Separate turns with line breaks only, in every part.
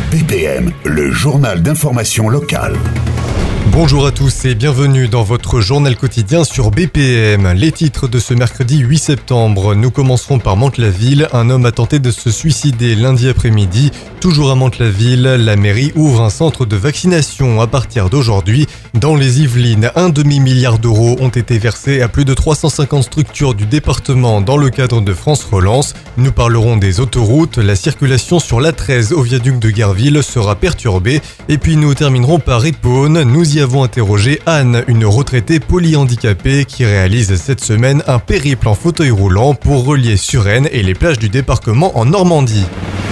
BPM, le journal d'information locale.
Bonjour à tous et bienvenue dans votre journal quotidien sur BPM. Les titres de ce mercredi 8 septembre. Nous commencerons par Mantes-la-Ville. Un homme a tenté de se suicider lundi après-midi. Toujours à Mantes-la-Ville, la mairie ouvre un centre de vaccination à partir d'aujourd'hui. Dans les Yvelines, un demi-milliard d'euros ont été versés à plus de 350 structures du département dans le cadre de France Relance. Nous parlerons des autoroutes. La circulation sur l'A13 au viaduc de Guerville sera perturbée. Et puis nous terminerons par Épône. Nous y avons interrogé Anne, une retraitée polyhandicapée qui réalise cette semaine un périple en fauteuil roulant pour relier Suresnes et les plages du débarquement en Normandie.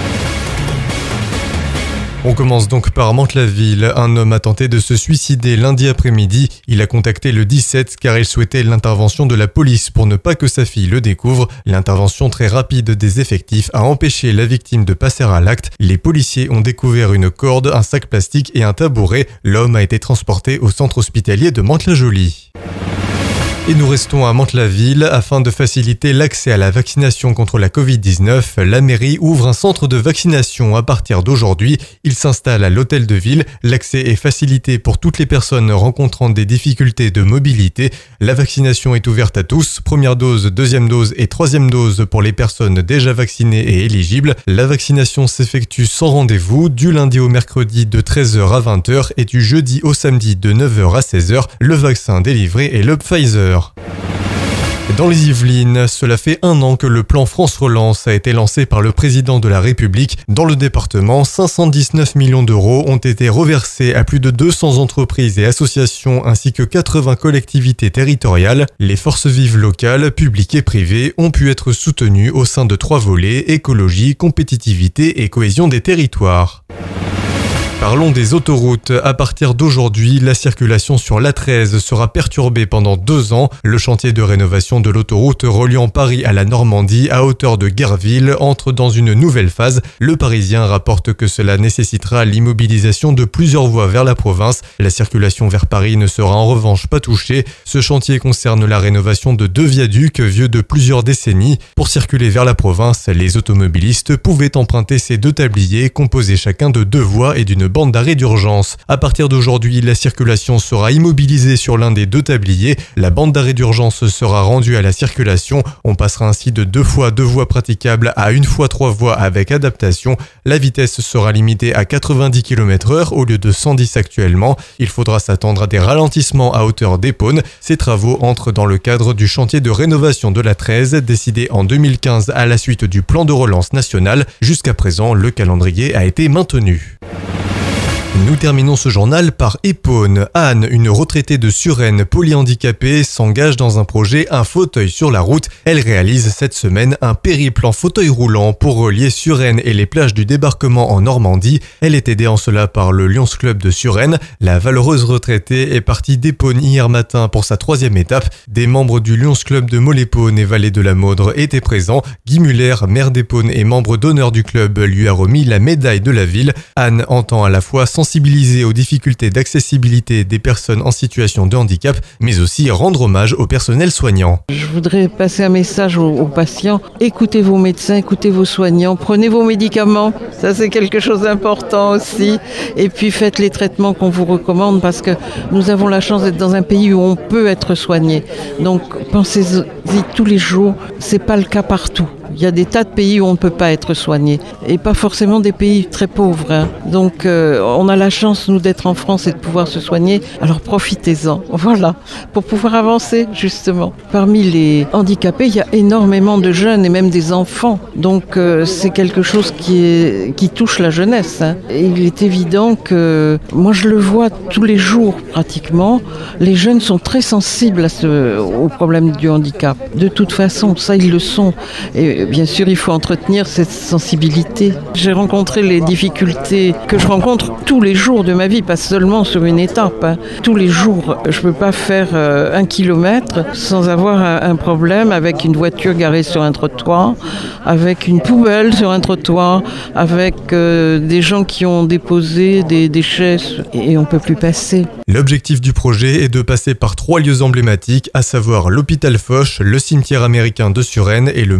On commence donc par Mantes-la-Ville. Un homme a tenté de se suicider lundi après-midi. Il a contacté le 17 car il souhaitait l'intervention de la police pour ne pas que sa fille le découvre. L'intervention très rapide des effectifs a empêché la victime de passer à l'acte. Les policiers ont découvert une corde, un sac plastique et un tabouret. L'homme a été transporté au centre hospitalier de Mantes-la-Jolie. Et nous restons à Mantes-la-Ville. Afin de faciliter l'accès à la vaccination contre la Covid-19, la mairie ouvre un centre de vaccination à partir d'aujourd'hui. Il s'installe à l'hôtel de ville. L'accès est facilité pour toutes les personnes rencontrant des difficultés de mobilité. La vaccination est ouverte à tous. Première dose, deuxième dose et troisième dose pour les personnes déjà vaccinées et éligibles. La vaccination s'effectue sans rendez-vous du lundi au mercredi de 13h à 20h et du jeudi au samedi de 9h à 16h. Le vaccin délivré est le Pfizer. Dans les Yvelines, cela fait 1 an que le plan France Relance a été lancé par le président de la République. Dans le département, 519 millions d'euros ont été reversés à plus de 200 entreprises et associations ainsi que 80 collectivités territoriales. Les forces vives locales, publiques et privées ont pu être soutenues au sein de 3 volets: écologie, compétitivité et cohésion des territoires. Parlons des autoroutes. À partir d'aujourd'hui, la circulation sur l'A13 sera perturbée pendant 2 ans. Le chantier de rénovation de l'autoroute reliant Paris à la Normandie à hauteur de Guerville entre dans une nouvelle phase. Le Parisien rapporte que cela nécessitera l'immobilisation de plusieurs voies vers la province. La circulation vers Paris ne sera en revanche pas touchée. Ce chantier concerne la rénovation de 2 viaducs vieux de plusieurs décennies. Pour circuler vers la province, les automobilistes pouvaient emprunter ces 2 tabliers composés chacun de 2 voies et d'une bande d'arrêt d'urgence. À partir d'aujourd'hui, la circulation sera immobilisée sur l'un des 2 tabliers. La bande d'arrêt d'urgence sera rendue à la circulation. On passera ainsi de 2 fois 2 voies praticables à 1 fois 3 voies avec adaptation. La vitesse sera limitée à 90 km/h au lieu de 110 actuellement. Il faudra s'attendre à des ralentissements à hauteur d'Épône. Ces travaux entrent dans le cadre du chantier de rénovation de l'A13 décidé en 2015 à la suite du plan de relance national. Jusqu'à présent, le calendrier a été maintenu. Nous terminons ce journal par Épône. Anne, une retraitée de Suresnes polyhandicapée, s'engage dans un projet Un fauteuil sur la route. Elle réalise cette semaine un périple en fauteuil roulant pour relier Suresnes et les plages du débarquement en Normandie. Elle est aidée en cela par le Lions Club de Suresnes. La valeureuse retraitée est partie d'Épône hier matin pour sa 3e étape. Des membres du Lions Club de Mollépône et Vallée de la Maudre étaient présents. Guy Muller, maire d'Épône et membre d'honneur du club, lui a remis la médaille de la ville. Anne entend à la fois sensibiliser aux difficultés d'accessibilité des personnes en situation de handicap, mais aussi rendre hommage au personnel soignant.
Je voudrais passer un message aux patients. Écoutez vos médecins, écoutez vos soignants, prenez vos médicaments. Ça, c'est quelque chose d'important aussi. Et puis faites les traitements qu'on vous recommande parce que nous avons la chance d'être dans un pays où on peut être soigné. Donc pensez-y tous les jours. C'est pas le cas partout. Il y a des tas de pays où on ne peut pas être soigné et pas forcément des pays très pauvres. Donc on a la chance, nous, d'être en France et de pouvoir se soigner. Alors profitez-en, voilà, pour pouvoir avancer justement. Parmi les handicapés, il y a énormément de jeunes et même des enfants. Donc c'est quelque chose qui touche la jeunesse. Et il est évident que, moi je le vois tous les jours pratiquement, les jeunes sont très sensibles au problème du handicap. De toute façon, ça ils le sont. Et bien sûr, il faut entretenir cette sensibilité. J'ai rencontré les difficultés que je rencontre tous les jours de ma vie, pas seulement sur une étape. Tous les jours, je ne peux pas faire 1 kilomètre sans avoir un problème avec une voiture garée sur un trottoir, avec une poubelle sur un trottoir, avec des gens qui ont déposé des déchets et on ne peut plus passer.
L'objectif du projet est de passer par 3 lieux emblématiques, à savoir l'hôpital Foch, le cimetière américain de Suresnes et le Mont Valérien.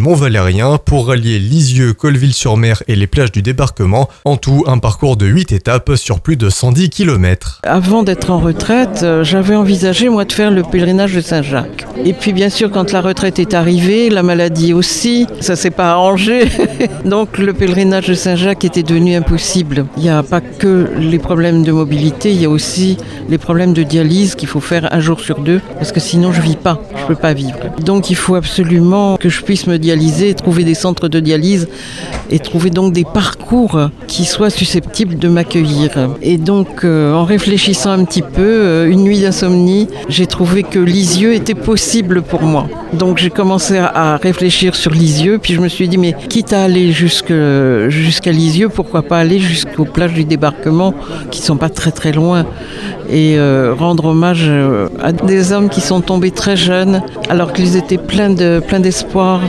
transsibérien pour rallier Lisieux, Colleville-sur-Mer et les plages du débarquement. En tout, un parcours de 8 étapes sur plus de 110 km.
Avant d'être en retraite, j'avais envisagé moi de faire le pèlerinage de Saint-Jacques. Et puis bien sûr, quand la retraite est arrivée, la maladie aussi, ça s'est pas arrangé. Donc le pèlerinage de Saint-Jacques était devenu impossible. Il n'y a pas que les problèmes de mobilité, il y a aussi les problèmes de dialyse qu'il faut faire un jour sur 2, parce que sinon je vis pas, je peux pas vivre. Donc il faut absolument que je puisse me dialyser, trouver des centres de dialyse et trouver donc des parcours qui soient susceptibles de m'accueillir. Et donc en réfléchissant un petit peu, une nuit d'insomnie, j'ai trouvé que Lisieux était possible pour moi. Donc j'ai commencé à réfléchir sur Lisieux, puis je me suis dit mais quitte à aller jusqu'à Lisieux, pourquoi pas aller jusqu'aux plages du débarquement qui sont pas très très loin, et rendre hommage à des hommes qui sont tombés très jeunes alors qu'ils étaient pleins d'espoir,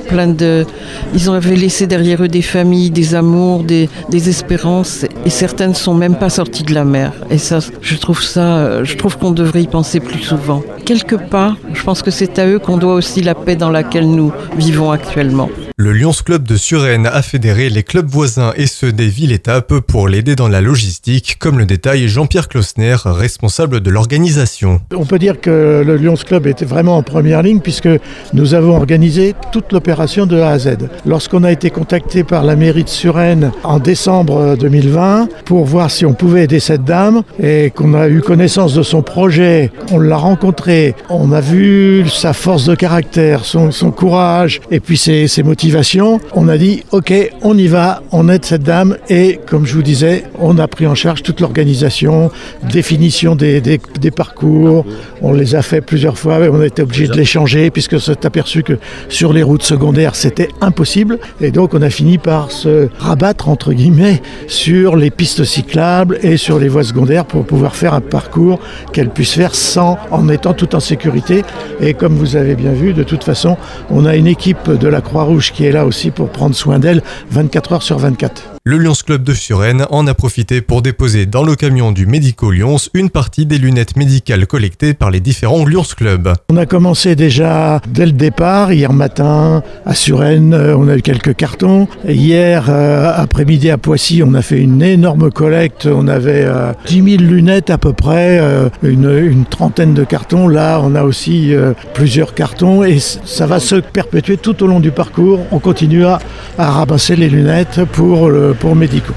ils avaient laissé derrière eux des familles, des amours, des espérances, et certains ne sont même pas sortis de la mer. Et ça, je trouve qu'on devrait y penser plus souvent. Quelque part, je pense que c'est à eux qu'on doit aussi la paix dans laquelle nous vivons actuellement.
Le Lions Club de Suresnes a fédéré les clubs voisins et ceux des villes-étapes pour l'aider dans la logistique, comme le détaille Jean-Pierre Klausner, responsable de l'organisation.
On peut dire que le Lions Club était vraiment en première ligne puisque nous avons organisé toute l'opération de A à Z. Lorsqu'on a été contacté par la mairie de Suresnes en décembre 2020 pour voir si on pouvait aider cette dame et qu'on a eu connaissance de son projet, on l'a rencontré, on a vu sa force de caractère, son courage et puis ses motivations. On a dit ok, on y va, on aide cette dame, et comme je vous disais, on a pris en charge toute l'organisation, définition des parcours, on les a fait plusieurs fois, on a été obligé de les changer puisque s'est aperçu que sur les routes secondaires c'était impossible, et donc on a fini par se rabattre entre guillemets sur les pistes cyclables et sur les voies secondaires pour pouvoir faire un parcours qu'elle puisse faire en étant tout en sécurité. Et comme vous avez bien vu, de toute façon on a une équipe de la Croix-Rouge qui est là aussi pour prendre soin d'elle 24 heures sur 24.
Le Lions Club de Suresnes en a profité pour déposer dans le camion du Médico Lions une partie des lunettes médicales collectées par les différents Lions Clubs.
On a commencé déjà dès le départ, hier matin à Suresnes, on a eu quelques cartons. Hier après-midi à Poissy, on a fait une énorme collecte, on avait 10 000 lunettes à peu près, une trentaine de cartons. Là, on a aussi plusieurs cartons et ça va se perpétuer tout au long du parcours. On continue à ramasser les lunettes pour Médico.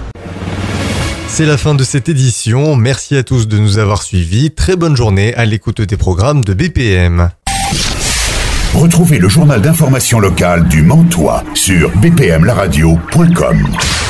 C'est la fin de cette édition. Merci à tous de nous avoir suivis. Très bonne journée à l'écoute des programmes de BPM.
Retrouvez le journal d'information locale du Mantois sur bpmlaradio.com.